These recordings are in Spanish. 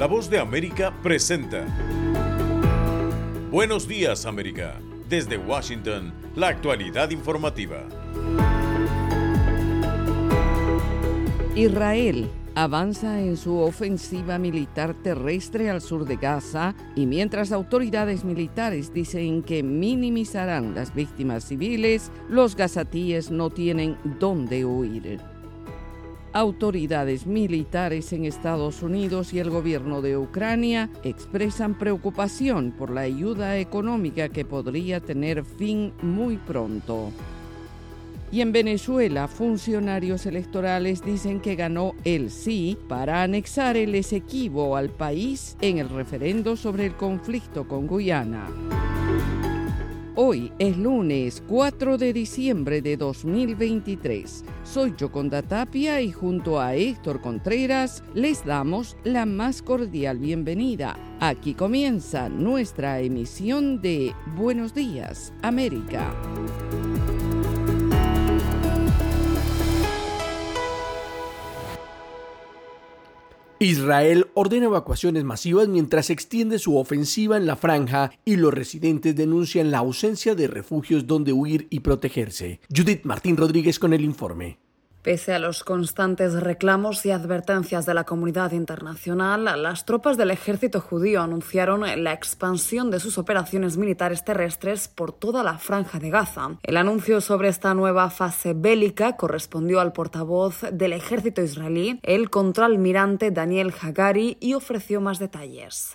La Voz de América presenta Buenos Días, América. Desde Washington, la actualidad informativa. Israel avanza en su ofensiva militar terrestre al sur de Gaza y mientras autoridades militares dicen que minimizarán las víctimas civiles, los gazatíes no tienen dónde huir. Autoridades militares en Estados Unidos y el gobierno de Ucrania expresan preocupación por la ayuda económica que podría tener fin muy pronto. Y en Venezuela, funcionarios electorales dicen que ganó el sí para anexar el Esequibo al país en el referendo sobre el conflicto con Guyana. Hoy es lunes 4 de diciembre de 2023. Soy Yoconda Tapia y junto a Héctor Contreras les damos la más cordial bienvenida. Aquí comienza nuestra emisión de Buenos Días, América. Israel ordena evacuaciones masivas mientras extiende su ofensiva en la franja y los residentes denuncian la ausencia de refugios donde huir y protegerse. Judith Martín Rodríguez con el informe. Pese a los constantes reclamos y advertencias de la comunidad internacional, las tropas del ejército judío anunciaron la expansión de sus operaciones militares terrestres por toda la franja de Gaza. El anuncio sobre esta nueva fase bélica correspondió al portavoz del ejército israelí, el contraalmirante Daniel Hagari, y ofreció más detalles.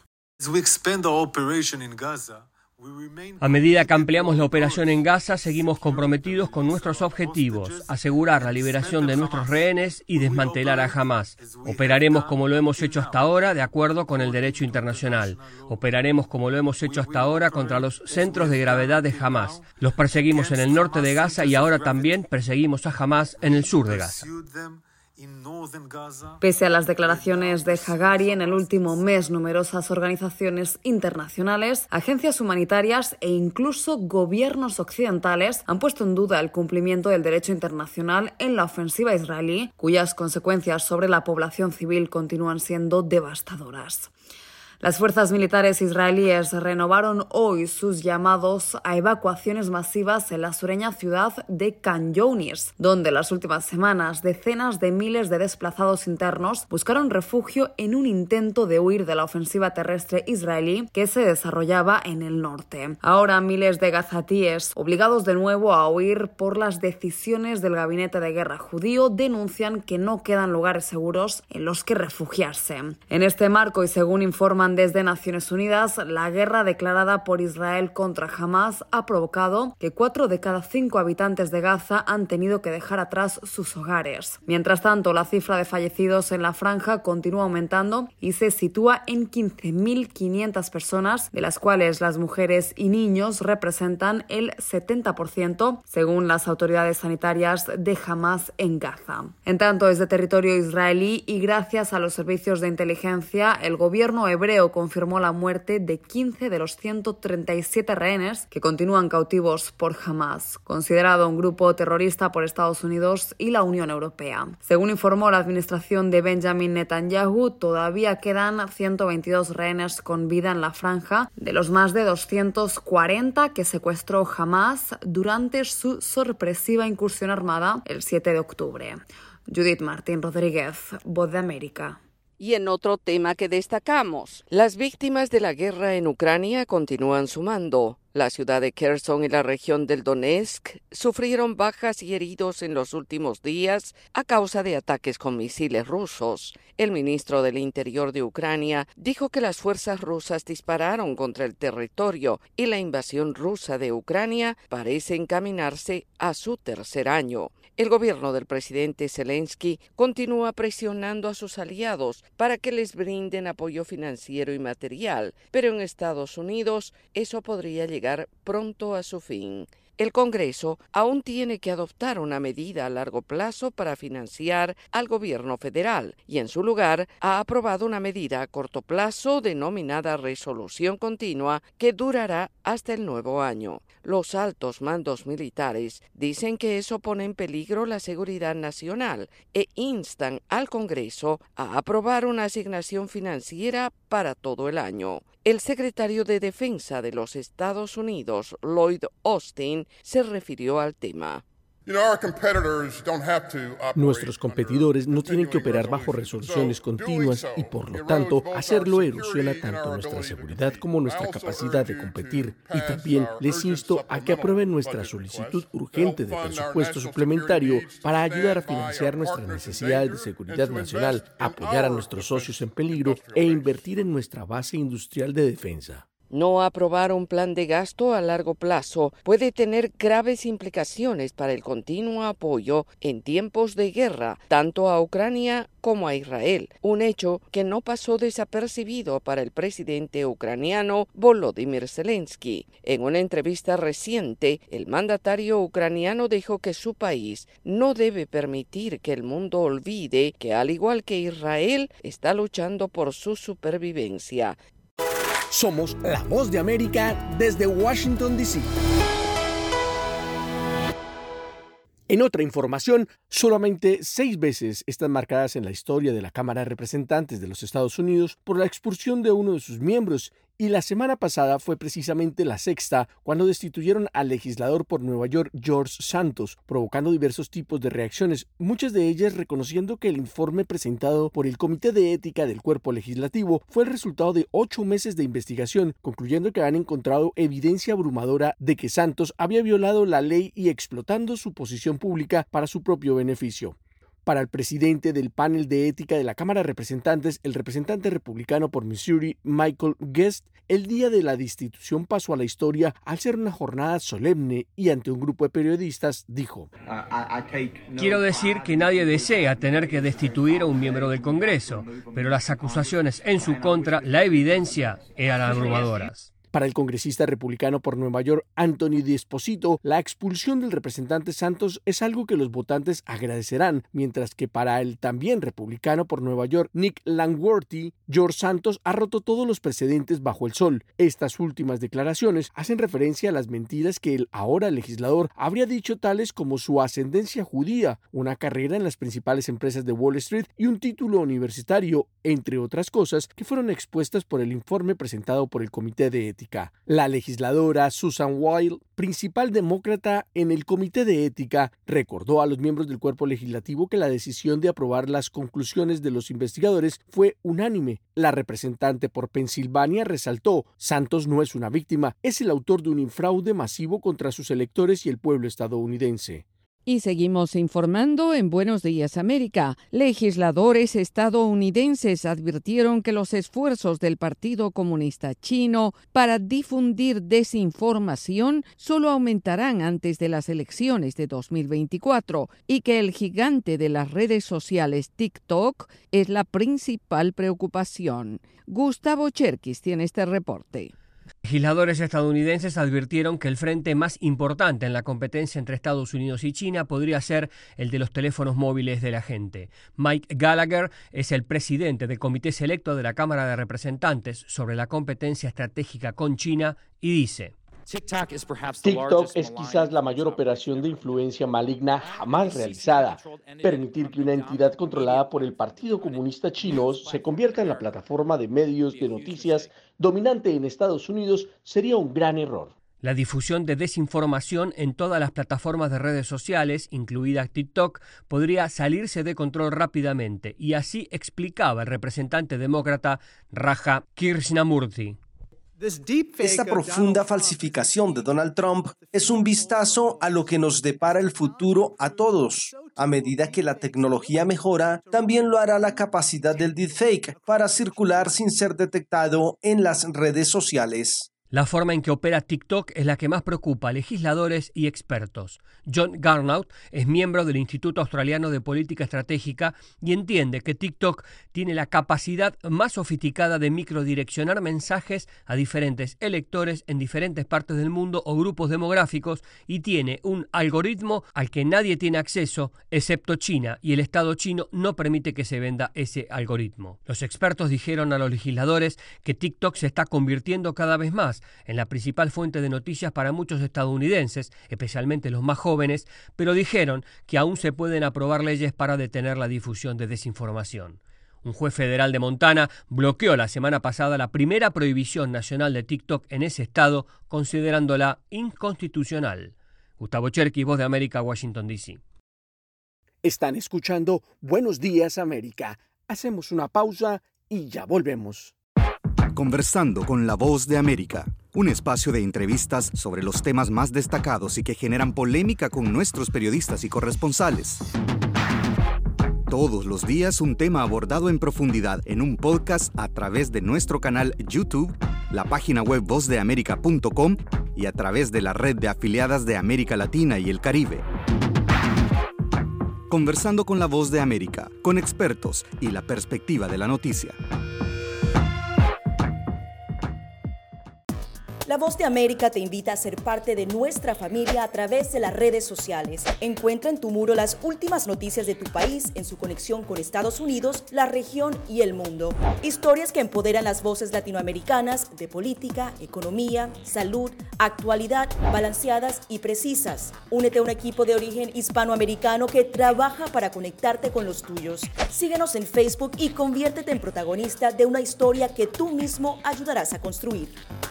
A medida que ampliamos la operación en Gaza, seguimos comprometidos con nuestros objetivos, asegurar la liberación de nuestros rehenes y desmantelar a Hamás. Operaremos como lo hemos hecho hasta ahora, de acuerdo con el derecho internacional. Operaremos como lo hemos hecho hasta ahora contra los centros de gravedad de Hamás. Los perseguimos en el norte de Gaza y ahora también perseguimos a Hamás en el sur de Gaza. Pese a las declaraciones de Hagari, en el último mes numerosas organizaciones internacionales, agencias humanitarias e incluso gobiernos occidentales han puesto en duda el cumplimiento del derecho internacional en la ofensiva israelí, cuyas consecuencias sobre la población civil continúan siendo devastadoras. Las fuerzas militares israelíes renovaron hoy sus llamados a evacuaciones masivas en la sureña ciudad de Khan Younis, donde las últimas semanas decenas de miles de desplazados internos buscaron refugio en un intento de huir de la ofensiva terrestre israelí que se desarrollaba en el norte. Ahora miles de gazatíes, obligados de nuevo a huir por las decisiones del gabinete de guerra judío, denuncian que no quedan lugares seguros en los que refugiarse. En este marco, y según informan desde Naciones Unidas, la guerra declarada por Israel contra Hamás ha provocado que 4 de cada 5 habitantes de Gaza han tenido que dejar atrás sus hogares. Mientras tanto, la cifra de fallecidos en la franja continúa aumentando y se sitúa en 15.500 personas, de las cuales las mujeres y niños representan el 70%, según las autoridades sanitarias de Hamás en Gaza. En tanto, desde territorio israelí y gracias a los servicios de inteligencia, el gobierno hebreo confirmó la muerte de 15 de los 137 rehenes que continúan cautivos por Hamás, considerado un grupo terrorista por Estados Unidos y la Unión Europea. Según informó la administración de Benjamin Netanyahu, todavía quedan 122 rehenes con vida en la franja, de los más de 240 que secuestró Hamás durante su sorpresiva incursión armada el 7 de octubre. Judith Martín Rodríguez, Voz de América. Y en otro tema que destacamos, las víctimas de la guerra en Ucrania continúan sumando. La ciudad de Kherson y la región del Donetsk sufrieron bajas y heridos en los últimos días a causa de ataques con misiles rusos. El ministro del Interior de Ucrania dijo que las fuerzas rusas dispararon contra el territorio y la invasión rusa de Ucrania parece encaminarse a su tercer año. El gobierno del presidente Zelensky continúa presionando a sus aliados para que les brinden apoyo financiero y material, pero en Estados Unidos eso podría llegar pronto a su fin. El Congreso aún tiene que adoptar una medida a largo plazo para financiar al gobierno federal y en su lugar ha aprobado una medida a corto plazo denominada resolución continua que durará hasta el nuevo año. Los altos mandos militares dicen que eso pone en peligro la seguridad nacional e instan al Congreso a aprobar una asignación financiera para todo el año. El secretario de Defensa de los Estados Unidos, Lloyd Austin, se refirió al tema. Nuestros competidores no tienen que operar bajo resoluciones continuas y, por lo tanto, hacerlo erosiona tanto nuestra seguridad como nuestra capacidad de competir. Y también les insto a que aprueben nuestra solicitud urgente de presupuesto suplementario para ayudar a financiar nuestras necesidades de seguridad nacional, apoyar a nuestros socios en peligro e invertir en nuestra base industrial de defensa. No aprobar un plan de gasto a largo plazo puede tener graves implicaciones para el continuo apoyo en tiempos de guerra, tanto a Ucrania como a Israel, un hecho que no pasó desapercibido para el presidente ucraniano Volodymyr Zelensky. En una entrevista reciente, el mandatario ucraniano dijo que su país no debe permitir que el mundo olvide que, al igual que Israel, está luchando por su supervivencia. Somos la voz de América desde Washington, D.C. En otra información, solamente 6 veces están marcadas en la historia de la Cámara de Representantes de los Estados Unidos por la expulsión de uno de sus miembros, y la semana pasada fue precisamente la 6ª cuando destituyeron al legislador por Nueva York George Santos, provocando diversos tipos de reacciones, muchas de ellas reconociendo que el informe presentado por el Comité de Ética del Cuerpo Legislativo fue el resultado de 8 meses de investigación, concluyendo que han encontrado evidencia abrumadora de que Santos había violado la ley y explotando su posición pública para su propio beneficio. Para el presidente del panel de ética de la Cámara de Representantes, el representante republicano por Missouri, Michael Guest, el día de la destitución pasó a la historia al ser una jornada solemne y ante un grupo de periodistas dijo: Quiero decir que nadie desea tener que destituir a un miembro del Congreso, pero las acusaciones en su contra, la evidencia, eran abrumadoras. Para el congresista republicano por Nueva York, Anthony D'Esposito, la expulsión del representante Santos es algo que los votantes agradecerán, mientras que para el también republicano por Nueva York, Nick Langworthy, George Santos ha roto todos los precedentes bajo el sol. Estas últimas declaraciones hacen referencia a las mentiras que el ahora legislador habría dicho, tales como su ascendencia judía, una carrera en las principales empresas de Wall Street y un título universitario, entre otras cosas que fueron expuestas por el informe presentado por el Comité de Ética. La legisladora Susan Wild, principal demócrata en el Comité de Ética, recordó a los miembros del cuerpo legislativo que la decisión de aprobar las conclusiones de los investigadores fue unánime. La representante por Pensilvania resaltó: Santos no es una víctima, es el autor de un fraude masivo contra sus electores y el pueblo estadounidense. Y seguimos informando en Buenos Días América. Legisladores estadounidenses advirtieron que los esfuerzos del Partido Comunista Chino para difundir desinformación solo aumentarán antes de las elecciones de 2024 y que el gigante de las redes sociales TikTok es la principal preocupación. Gustavo Cherkis tiene este reporte. Legisladores estadounidenses advirtieron que el frente más importante en la competencia entre Estados Unidos y China podría ser el de los teléfonos móviles de la gente. Mike Gallagher es el presidente del Comité Selecto de la Cámara de Representantes sobre la competencia estratégica con China y dice: TikTok es quizás la mayor operación de influencia maligna jamás realizada. Permitir que una entidad controlada por el Partido Comunista Chino se convierta en la plataforma de medios de noticias dominante en Estados Unidos sería un gran error. La difusión de desinformación en todas las plataformas de redes sociales, incluida TikTok, podría salirse de control rápidamente, y así explicaba el representante demócrata Raja Krishnamurthy. Esta profunda falsificación de Donald Trump es un vistazo a lo que nos depara el futuro a todos. A medida que la tecnología mejora, también lo hará la capacidad del deepfake para circular sin ser detectado en las redes sociales. La forma en que opera TikTok es la que más preocupa a legisladores y expertos. John Garnaut es miembro del Instituto Australiano de Política Estratégica y entiende que TikTok tiene la capacidad más sofisticada de microdireccionar mensajes a diferentes electores en diferentes partes del mundo o grupos demográficos y tiene un algoritmo al que nadie tiene acceso excepto China, y el Estado chino no permite que se venda ese algoritmo. Los expertos dijeron a los legisladores que TikTok se está convirtiendo cada vez más en la principal fuente de noticias para muchos estadounidenses, especialmente los más jóvenes, pero dijeron que aún se pueden aprobar leyes para detener la difusión de desinformación. Un juez federal de Montana bloqueó la semana pasada la primera prohibición nacional de TikTok en ese estado, considerándola inconstitucional. Gustavo Cherkis, Voz de América, Washington, D.C. Están escuchando Buenos Días, América. Hacemos una pausa y ya volvemos. Conversando con la Voz de América, un espacio de entrevistas sobre los temas más destacados y que generan polémica con nuestros periodistas y corresponsales. Todos los días un tema abordado en profundidad en un podcast a través de nuestro canal YouTube, la página web vozdeamerica.com y a través de la red de afiliadas de América Latina y el Caribe. Conversando con la Voz de América, con expertos y la perspectiva de la noticia. La Voz de América te invita a ser parte de nuestra familia a través de las redes sociales. Encuentra en tu muro las últimas noticias de tu país en su conexión con Estados Unidos, la región y el mundo. Historias que empoderan las voces latinoamericanas de política, economía, salud, actualidad, balanceadas y precisas. Únete a un equipo de origen hispanoamericano que trabaja para conectarte con los tuyos. Síguenos en Facebook y conviértete en protagonista de una historia que tú mismo ayudarás a construir.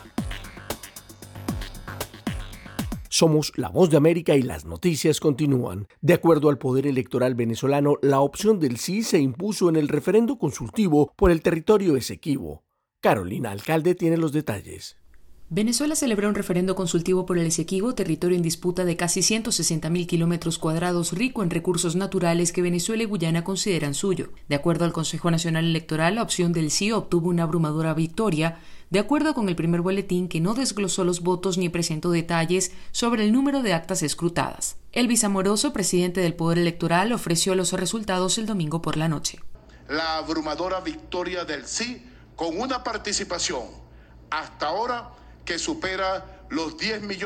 Somos La Voz de América y las noticias continúan. De acuerdo al Poder Electoral venezolano, la opción del sí se impuso en el referendo consultivo por el territorio Esequibo. Carolina Alcalde tiene los detalles. Venezuela celebró un referendo consultivo por el Esequibo, territorio en disputa de casi 160.000 kilómetros cuadrados, rico en recursos naturales que Venezuela y Guyana consideran suyo. De acuerdo al Consejo Nacional Electoral, la opción del sí obtuvo una abrumadora victoria, de acuerdo con el primer boletín que no desglosó los votos ni presentó detalles sobre el número de actas escrutadas. Elvis Amoroso, presidente del Poder Electoral, ofreció los resultados el domingo por la noche. La abrumadora victoria del sí, con una participación hasta ahora que supera los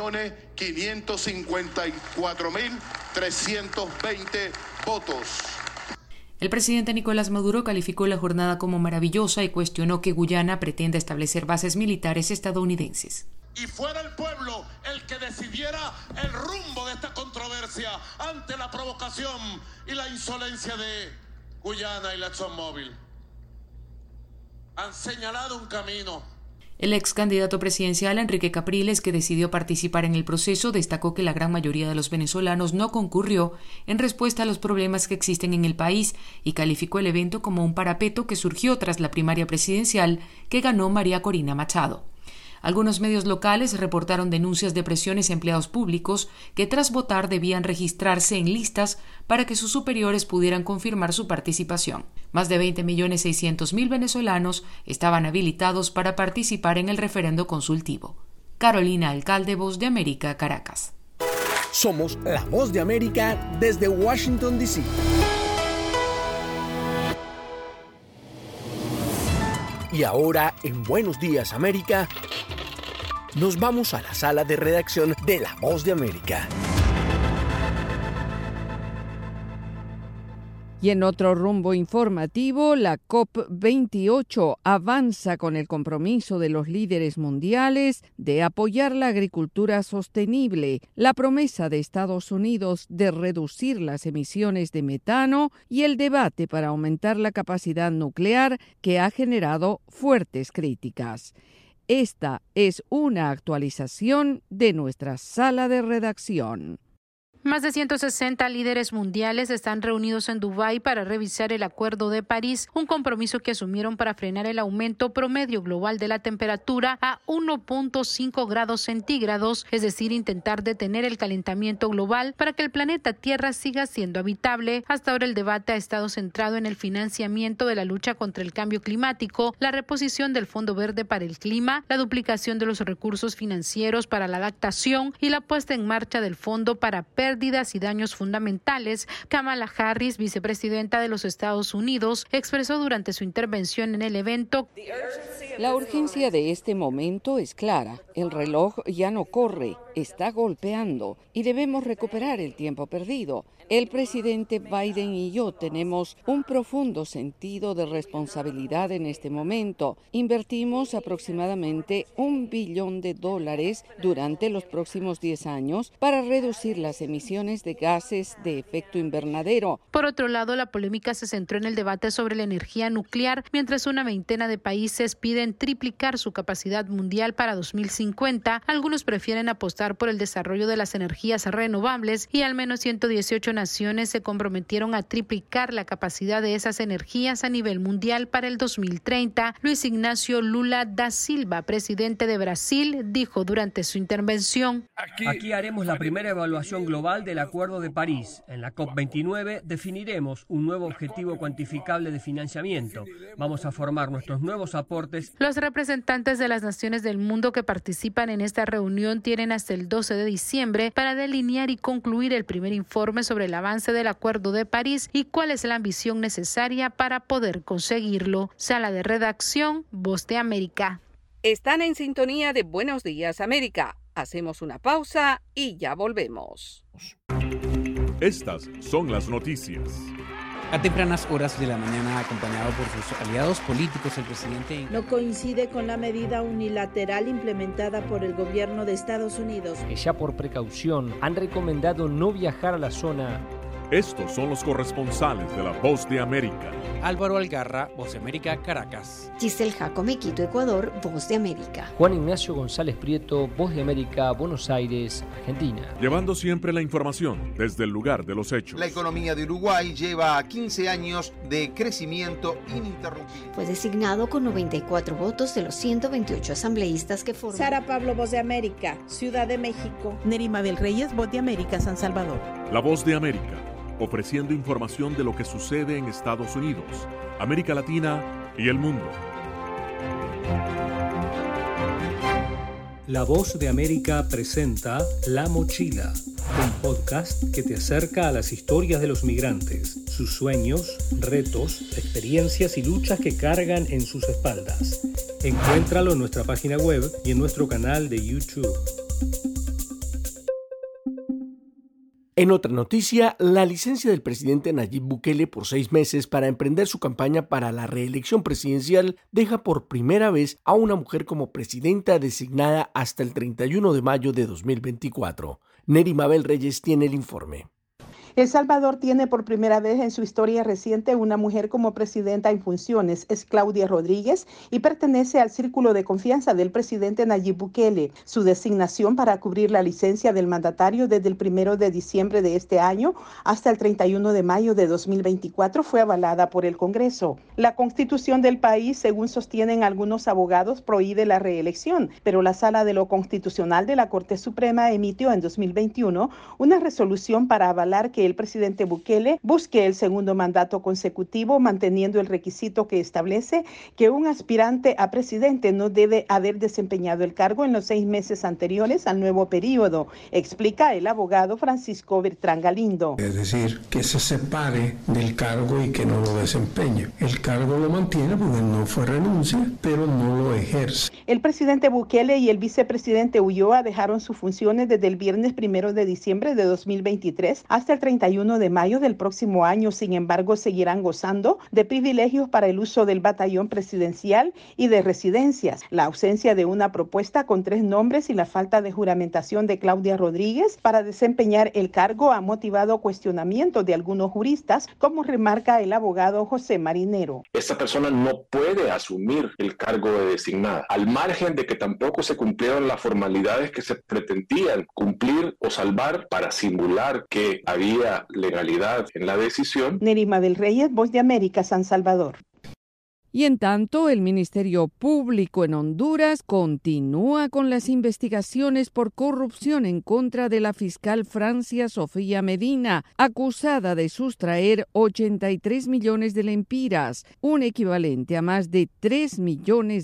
10.554.320 votos. El presidente Nicolás Maduro calificó la jornada como maravillosa y cuestionó que Guyana pretenda establecer bases militares estadounidenses. Y fuera el pueblo el que decidiera el rumbo de esta controversia ante la provocación y la insolencia de Guyana y la ExxonMobil. Han señalado un camino. El ex candidato presidencial Enrique Capriles, que decidió participar en el proceso, destacó que la gran mayoría de los venezolanos no concurrió en respuesta a los problemas que existen en el país y calificó el evento como un parapeto que surgió tras la primaria presidencial que ganó María Corina Machado. Algunos medios locales reportaron denuncias de presiones a empleados públicos que tras votar debían registrarse en listas para que sus superiores pudieran confirmar su participación. Más de 20.600.000 venezolanos estaban habilitados para participar en el referendo consultivo. Carolina Alcalde, Voz de América, Caracas. Somos La Voz de América desde Washington, D.C. Y ahora, en Buenos Días, América, nos vamos a la sala de redacción de La Voz de América. Y en otro rumbo informativo, la COP28 avanza con el compromiso de los líderes mundiales de apoyar la agricultura sostenible, la promesa de Estados Unidos de reducir las emisiones de metano y el debate para aumentar la capacidad nuclear que ha generado fuertes críticas. Esta es una actualización de nuestra sala de redacción. Más de 160 líderes mundiales están reunidos en Dubái para revisar el Acuerdo de París, un compromiso que asumieron para frenar el aumento promedio global de la temperatura a 1.5 grados centígrados, es decir, intentar detener el calentamiento global para que el planeta Tierra siga siendo habitable. Hasta ahora el debate ha estado centrado en el financiamiento de la lucha contra el cambio climático, la reposición del Fondo Verde para el Clima, la duplicación de los recursos financieros para la adaptación y la puesta en marcha del Fondo para Pérdidas y Daños Fundamentales. Kamala Harris, vicepresidenta de los Estados Unidos, expresó durante su intervención en el evento: la urgencia de este momento es clara. El reloj ya no corre, está golpeando y debemos recuperar el tiempo perdido. El presidente Biden y yo tenemos un profundo sentido de responsabilidad en este momento. Invertimos aproximadamente $1 billón durante los próximos 10 años para reducir las emisiones de gases de efecto invernadero. Por otro lado, la polémica se centró en el debate sobre la energía nuclear, mientras una veintena de países piden triplicar su capacidad mundial para 2050. Algunos prefieren apostar por el desarrollo de las energías renovables y al menos 118 naciones se comprometieron a triplicar la capacidad de esas energías a nivel mundial para el 2030. Luis Ignacio Lula da Silva, presidente de Brasil, dijo durante su intervención: Aquí haremos la primera evaluación global del Acuerdo de París. En la COP29 definiremos un nuevo objetivo cuantificable de financiamiento. Vamos a formar nuestros nuevos aportes. Los representantes de las naciones del mundo que participan en esta reunión tienen hasta el 12 de diciembre para delinear y concluir el primer informe sobre el avance del Acuerdo de París y cuál es la ambición necesaria para poder conseguirlo. Sala de redacción, Voz de América. Están en sintonía de Buenos Días, América. Hacemos una pausa y ya volvemos. Estas son las noticias. A tempranas horas de la mañana, acompañado por sus aliados políticos, el presidente no coincide con la medida unilateral implementada por el gobierno de Estados Unidos, que ya por precaución han recomendado no viajar a la zona. Estos son los corresponsales de La Voz de América. Álvaro Algarra, Voz de América, Caracas. Giselle Jacome, Quito, Ecuador, Voz de América. Juan Ignacio González Prieto, Voz de América, Buenos Aires, Argentina. Llevando siempre la información desde el lugar de los hechos. La economía de Uruguay lleva 15 años de crecimiento ininterrumpido. Fue designado con 94 votos de los 128 asambleístas que forman. Sara Pablo, Voz de América, Ciudad de México. Neri Mabel Reyes, Voz de América, San Salvador. La Voz de América, ofreciendo información de lo que sucede en Estados Unidos, América Latina y el mundo. La Voz de América presenta La Mochila, un podcast que te acerca a las historias de los migrantes, sus sueños, retos, experiencias y luchas que cargan en sus espaldas. Encuéntralo en nuestra página web y en nuestro canal de YouTube. En otra noticia, la licencia del presidente Nayib Bukele por 6 meses para emprender su campaña para la reelección presidencial deja por primera vez a una mujer como presidenta designada hasta el 31 de mayo de 2024. Neri Mabel Reyes tiene el informe. El Salvador tiene por primera vez en su historia reciente una mujer como presidenta en funciones. Es Claudia Rodríguez y pertenece al círculo de confianza del presidente Nayib Bukele. Su designación para cubrir la licencia del mandatario desde el 1 de diciembre de este año hasta el 31 de mayo de 2024 fue avalada por el Congreso. La Constitución del país, según sostienen algunos abogados, prohíbe la reelección, pero la Sala de lo Constitucional de la Corte Suprema emitió en 2021 una resolución para avalar que el presidente Bukele busque el segundo mandato consecutivo, manteniendo el requisito que establece que un aspirante a presidente no debe haber desempeñado el cargo en los 6 meses anteriores al nuevo periodo, explica el abogado Francisco Bertrán Galindo. Es decir, que se separe del cargo y que no lo desempeñe. El cargo lo mantiene porque no fue renuncia, pero no lo ejerce. El presidente Bukele y el vicepresidente Ulloa dejaron sus funciones desde el viernes 1 de diciembre de 2023 hasta el 31 de mayo del próximo año. Sin embargo, seguirán gozando de privilegios para el uso del batallón presidencial y de residencias. La ausencia de una propuesta con 3 nombres y la falta de juramentación de Claudia Rodríguez para desempeñar el cargo ha motivado cuestionamientos de algunos juristas, como remarca el abogado José Marinero. Esta persona no puede asumir el cargo de designada, al margen de que tampoco se cumplieron las formalidades que se pretendían cumplir o salvar para simular que había legalidad en la decisión. Nerima del Reyes, Voz de América, San Salvador. Y en tanto, el Ministerio Público en Honduras continúa con las investigaciones por corrupción en contra de la fiscal Francia Sofía Medina, acusada de sustraer 83 millones de lempiras, un equivalente a más de $3 millones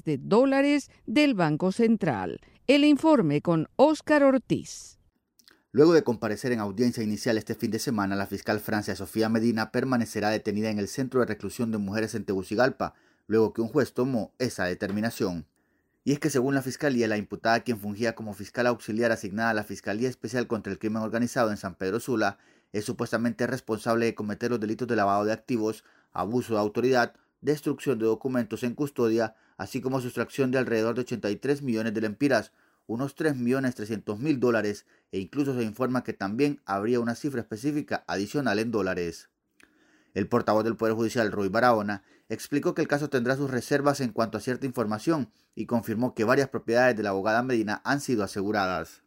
del Banco Central. El informe con Óscar Ortiz. Luego de comparecer en audiencia inicial este fin de semana, la fiscal Francia Sofía Medina permanecerá detenida en el Centro de Reclusión de Mujeres en Tegucigalpa, luego que un juez tomó esa determinación. Y es que según la Fiscalía, la imputada, quien fungía como fiscal auxiliar asignada a la Fiscalía Especial contra el Crimen Organizado en San Pedro Sula, es supuestamente responsable de cometer los delitos de lavado de activos, abuso de autoridad, destrucción de documentos en custodia, así como sustracción de alrededor de 83 millones de lempiras, unos $3.300.000, e incluso se informa que también habría una cifra específica adicional en dólares. El portavoz del Poder Judicial, Roy Barahona, explicó que el caso tendrá sus reservas en cuanto a cierta información y confirmó que varias propiedades de la abogada Medina han sido aseguradas.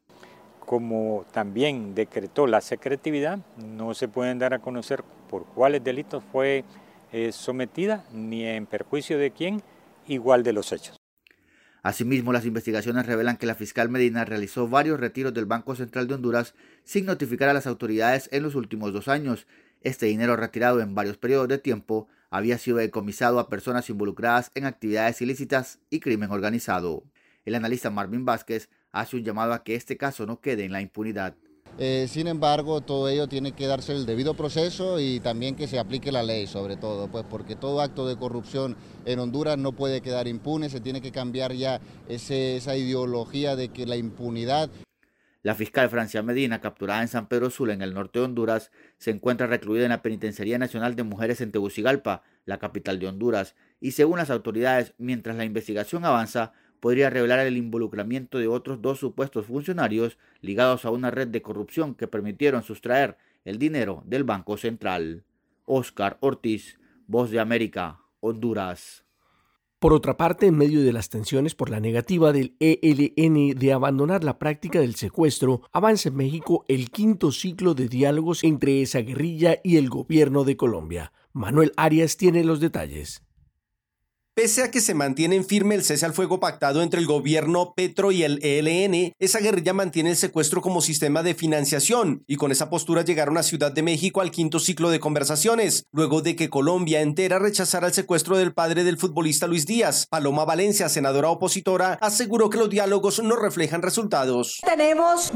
Como también decretó la secretividad, no se pueden dar a conocer por cuáles delitos fue sometida ni en perjuicio de quién, igual de los hechos. Asimismo, las investigaciones revelan que la fiscal Medina realizó varios retiros del Banco Central de Honduras sin notificar a las autoridades en los últimos 2 años. Este dinero retirado en varios periodos de tiempo había sido decomisado a personas involucradas en actividades ilícitas y crimen organizado. El analista Marvin Vázquez hace un llamado a que este caso no quede en la impunidad. Sin embargo, todo ello tiene que darse el debido proceso y también que se aplique la ley, sobre todo, pues porque todo acto de corrupción en Honduras no puede quedar impune, se tiene que cambiar ya esa ideología de que la impunidad. La fiscal Francia Medina, capturada en San Pedro Sula, en el norte de Honduras, se encuentra recluida en la Penitenciaría Nacional de Mujeres en Tegucigalpa, la capital de Honduras, y según las autoridades, mientras la investigación avanza, podría revelar el involucramiento de otros 2 supuestos funcionarios ligados a una red de corrupción que permitieron sustraer el dinero del Banco Central. Óscar Ortiz, Voz de América, Honduras. Por otra parte, en medio de las tensiones por la negativa del ELN de abandonar la práctica del secuestro, avanza en México el 5º ciclo de diálogos entre esa guerrilla y el gobierno de Colombia. Manuel Arias tiene los detalles. Pese a que se mantiene firme el cese al fuego pactado entre el gobierno Petro y el ELN, esa guerrilla mantiene el secuestro como sistema de financiación y con esa postura llegaron a Ciudad de México al 5º ciclo de conversaciones, luego de que Colombia entera rechazara el secuestro del padre del futbolista Luis Díaz. Paloma Valencia, senadora opositora, aseguró que los diálogos no reflejan resultados. Tenemos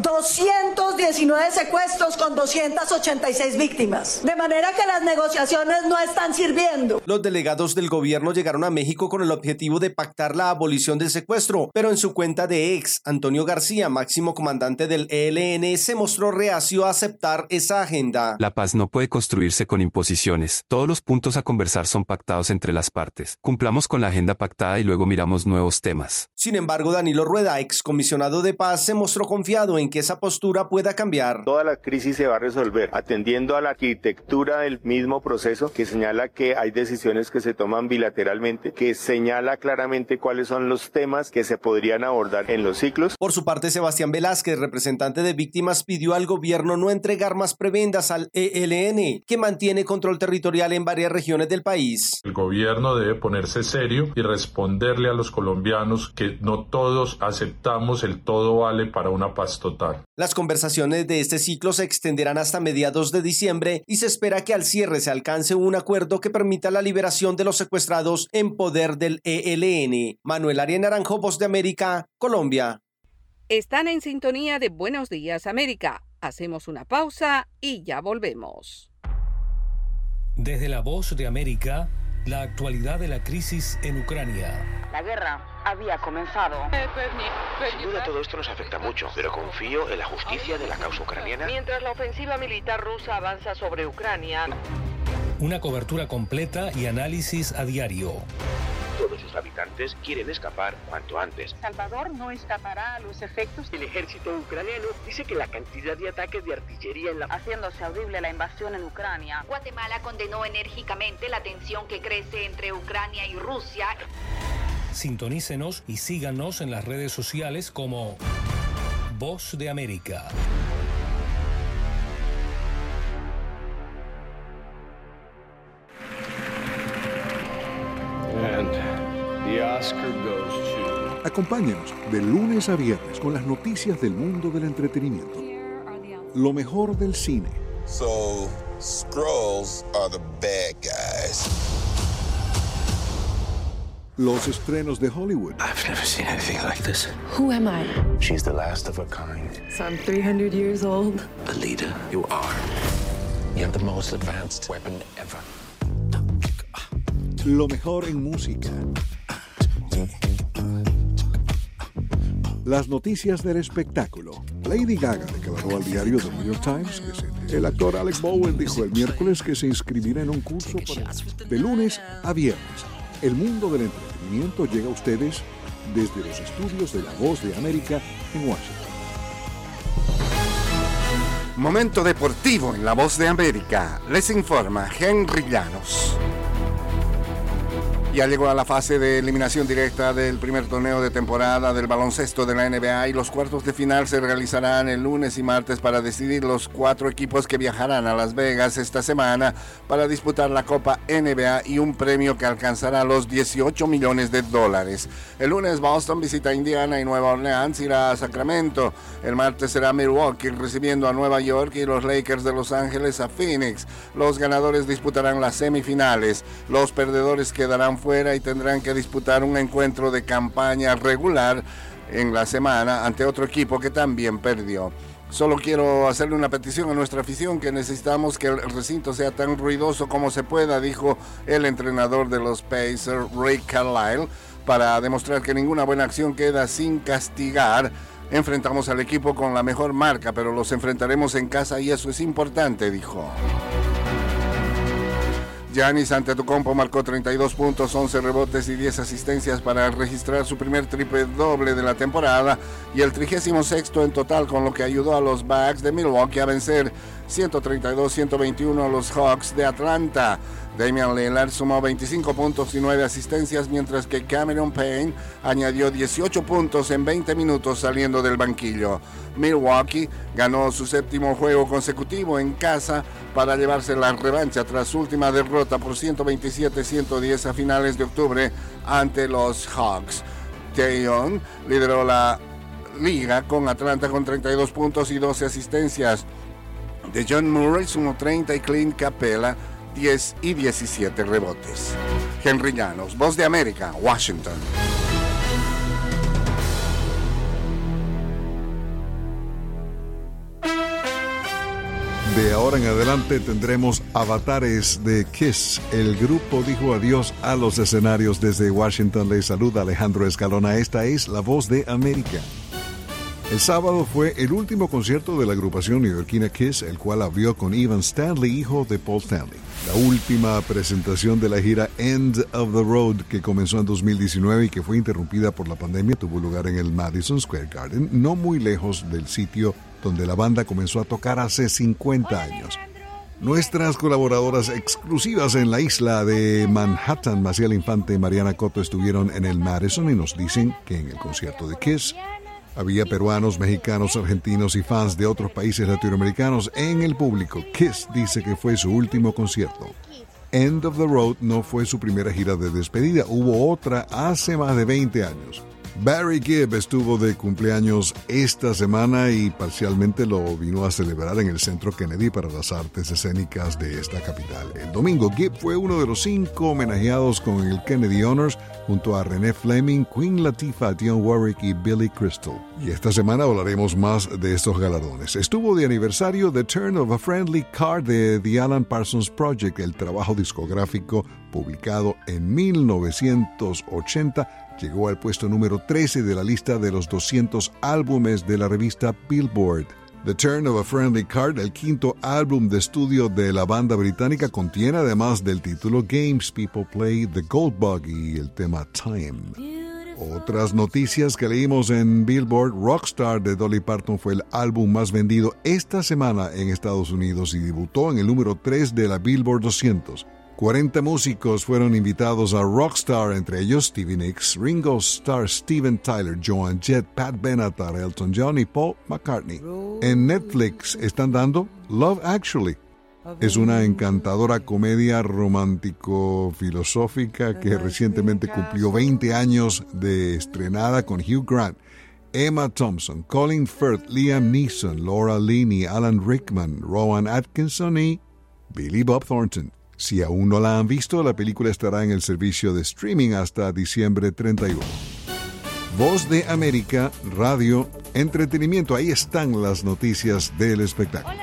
219 secuestros con 286 víctimas, de manera que las negociaciones no están sirviendo. Los delegados del gobierno llegaron a México con el objetivo de pactar la abolición del secuestro, pero en su cuenta de ex, Antonio García, máximo comandante del ELN, se mostró reacio a aceptar esa agenda. La paz no puede construirse con imposiciones. Todos los puntos a conversar son pactados entre las partes. Cumplamos con la agenda pactada y luego miramos nuevos temas. Sin embargo, Danilo Rueda, ex comisionado de paz, se mostró confiado en que esa postura pueda cambiar. Toda la crisis se va a resolver atendiendo a la arquitectura del mismo proceso que señala que hay decisiones que se toman bilateralmente, que señala claramente cuáles son los temas que se podrían abordar en los ciclos. Por su parte, Sebastián Velázquez, representante de víctimas, pidió al gobierno no entregar más prebendas al ELN, que mantiene control territorial en varias regiones del país. El gobierno debe ponerse serio y responderle a los colombianos que no todos aceptamos el todo vale para una paz total. Las conversaciones de este ciclo se extenderán hasta mediados de diciembre y se espera que al cierre se alcance un acuerdo que permita la liberación de los secuestrados en poder del ELN. Manuel Arias Naranjo, Voz de América, Colombia. Están en sintonía de Buenos Días América. Hacemos una pausa y ya volvemos. Desde la Voz de América, La actualidad de la crisis en Ucrania. La guerra había comenzado. Sin duda todo esto nos afecta mucho, pero confío en la justicia de la causa ucraniana. Mientras la ofensiva militar rusa avanza sobre Ucrania. Una cobertura completa y análisis a diario. Todos sus habitantes quieren escapar cuanto antes. Salvador no escapará a los efectos. El ejército ucraniano dice que la cantidad de ataques de artillería haciéndose audible la invasión en Ucrania. Guatemala condenó enérgicamente la tensión que crece entre Ucrania y Rusia. Sintonícenos y síganos en las redes sociales como Voz de América. Acompáñenos de lunes a viernes con las noticias del mundo del entretenimiento. Lo mejor del cine. So, Skrulls are the bad guys. Los estrenos de Hollywood. I've never seen anything like this. Who am I? She's the last of her kind. So I'm 300 years old. A leader, you are. You have the most advanced weapon ever. Lo mejor en música. Las noticias del espectáculo. Lady Gaga declaró al diario The New York Times que el actor Alec Baldwin dijo el miércoles que se inscribirá en un curso de lunes a viernes. El mundo del entretenimiento llega a ustedes desde los estudios de La Voz de América en Washington. Momento deportivo en La Voz de América. Les informa Henry Llanos. Ya llegó a la fase de eliminación directa del primer torneo de temporada del baloncesto de la NBA y los cuartos de final se realizarán el lunes y martes para decidir los 4 equipos que viajarán a Las Vegas esta semana para disputar la Copa NBA y un premio que alcanzará los $18 millones. El lunes Boston visita Indiana y Nueva Orleans irá a Sacramento. El martes será Milwaukee recibiendo a Nueva York y los Lakers de Los Ángeles a Phoenix. Los ganadores disputarán las semifinales. Los perdedores quedarán fuera y tendrán que disputar un encuentro de campaña regular en la semana ante otro equipo que también perdió. Solo quiero hacerle una petición a nuestra afición que necesitamos que el recinto sea tan ruidoso como se pueda, dijo el entrenador de los Pacers, Ray Carlisle, para demostrar que ninguna buena acción queda sin castigar. Enfrentamos al equipo con la mejor marca, pero los enfrentaremos en casa y eso es importante, dijo. Giannis Antetokounmpo marcó 32 puntos, 11 rebotes y 10 asistencias para registrar su primer triple doble de la temporada y el 36º en total, con lo que ayudó a los Bucks de Milwaukee a vencer 132-121 a los Hawks de Atlanta. Damian Lillard sumó 25 puntos y 9 asistencias, mientras que Cameron Payne añadió 18 puntos en 20 minutos saliendo del banquillo. Milwaukee ganó su 7º juego consecutivo en casa para llevarse la revancha tras su última derrota por 127-110 a finales de octubre ante los Hawks. Taeyong lideró la liga con Atlanta con 32 puntos y 12 asistencias. DeJounte Murray sumó 30 y Clint Capela 10 y 17 rebotes. Henry Llanos, Voz de América, Washington. De ahora en adelante tendremos avatares de Kiss. El grupo dijo adiós a los escenarios. Desde Washington les saluda Alejandro Escalona. Esta es La Voz de América. El sábado fue el último concierto de la agrupación neoyorquina Kiss, el cual abrió con Evan Stanley, hijo de Paul Stanley. La última presentación de la gira End of the Road, que comenzó en 2019 y que fue interrumpida por la pandemia, tuvo lugar en el Madison Square Garden, no muy lejos del sitio donde la banda comenzó a tocar hace 50 años. Nuestras colaboradoras exclusivas en la isla de Manhattan, Maciel Infante y Mariana Cotto, estuvieron en el Madison y nos dicen que en el concierto de Kiss había peruanos, mexicanos, argentinos y fans de otros países latinoamericanos en el público. Kiss dice que fue su último concierto. End of the Road no fue su primera gira de despedida, hubo otra hace más de 20 años. Barry Gibb estuvo de cumpleaños esta semana y parcialmente lo vino a celebrar en el Centro Kennedy para las Artes Escénicas de esta capital. El domingo, Gibb fue uno de los 5 homenajeados con el Kennedy Honors junto a Renee Fleming, Queen Latifah, Dionne Warwick y Billy Crystal. Y esta semana hablaremos más de estos galardones. Estuvo de aniversario The Turn of a Friendly Card de The Alan Parsons Project, el trabajo discográfico publicado en 1980. Llegó al puesto número 13 de la lista de los 200 álbumes de la revista Billboard. The Turn of a Friendly Card, el 5º álbum de estudio de la banda británica, contiene además del título Games People Play, The Gold Bug y el tema Time. Otras noticias que leímos en Billboard: Rockstar de Dolly Parton fue el álbum más vendido esta semana en Estados Unidos y debutó en el número 3 de la Billboard 200. 40 músicos fueron invitados a Rockstar, entre ellos Stevie Nicks, Ringo Starr, Steven Tyler, Joan Jett, Pat Benatar, Elton John y Paul McCartney. En Netflix están dando Love Actually. Es una encantadora comedia romántico-filosófica que recientemente cumplió 20 años de estrenada, con Hugh Grant, Emma Thompson, Colin Firth, Liam Neeson, Laura Linney, Alan Rickman, Rowan Atkinson y Billy Bob Thornton. Si aún no la han visto, la película estará en el servicio de streaming hasta diciembre 31. Voz de América, radio, entretenimiento. Ahí están las noticias del espectáculo.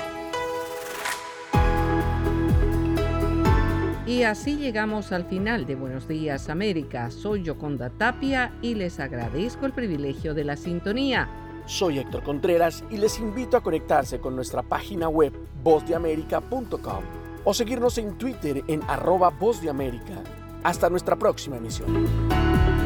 Y así llegamos al final de Buenos Días América. Soy Yoconda Tapia y les agradezco el privilegio de la sintonía. Soy Héctor Contreras y les invito a conectarse con nuestra página web vozdeamerica.com o seguirnos en Twitter en @vozdeamerica. Hasta nuestra próxima emisión.